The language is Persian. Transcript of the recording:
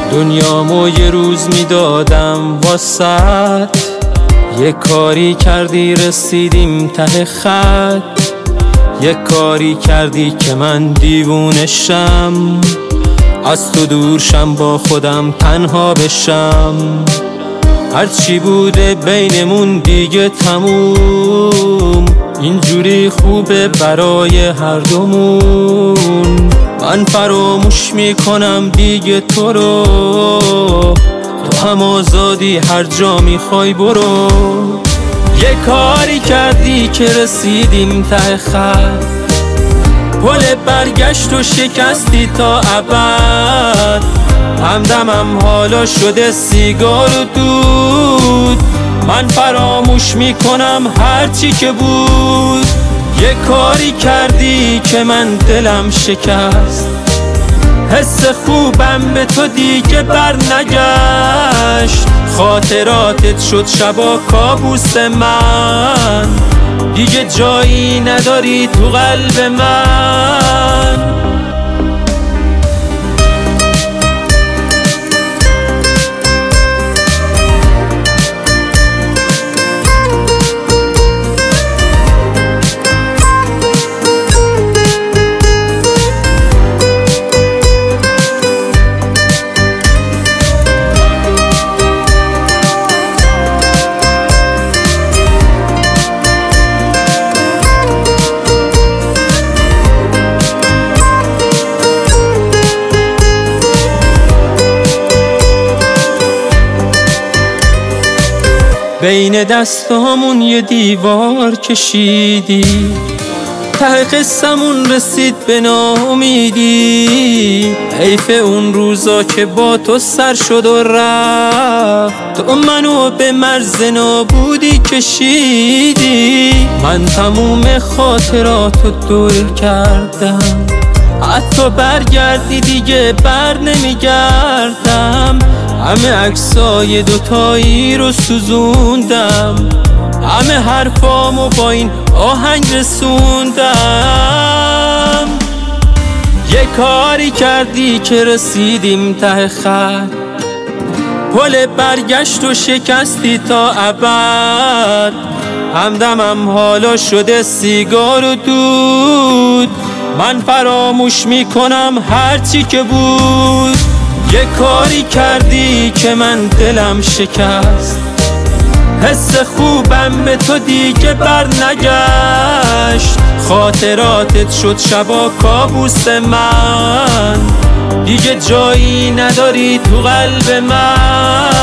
دنیامو یه روز میدادم واسط، یه کاری کردی رسیدیم ته خط. یه کاری کردی که من دیوونشم، از تو دورشم با خودم تنها بشم. هرچی بوده بینمون دیگه تموم، اینجوری خوبه برای هر دومون. من فراموش میکنم دیگه تو رو، تو هم آزادی هر جا میخوای برو. یه کاری کردی که رسیدیم ته خط، پل برگشت و شکستی تا ابد. همدمم حالا شده سیگار و دود، من فراموش میکنم هرچی که بود. یه کاری کردی که من دلم شکست، حس خوبم به تو دیگه بر نگشت. خاطراتت شد شبا کابوس من، دیگه جایی نداری تو قلب من. بین دستامون یه دیوار کشیدی، ته قصمون رسید به ناامیدی. حیف اون روزا که با تو سر شد و رفت، تو منو به مرز نابودی کشیدی. من تموم خاطراتو دور کردم، حتی برگردی دیگه بر نمیگردم. همه عکسای دوتایی رو سوزوندم، همه حرفامو با این آهنگ رسوندم. یه کاری کردی که رسیدیم ته خط، پل برگشت و شکستی تا ابد. همدمم حالا شده سیگار و دود، من فراموش میکنم هرچی که بود. یه کاری کردی که من دلم شکست، حس خوبم به تو دیگه بر نگشت. خاطراتت شد شبا کابوس من، دیگه جایی نداری تو قلب من.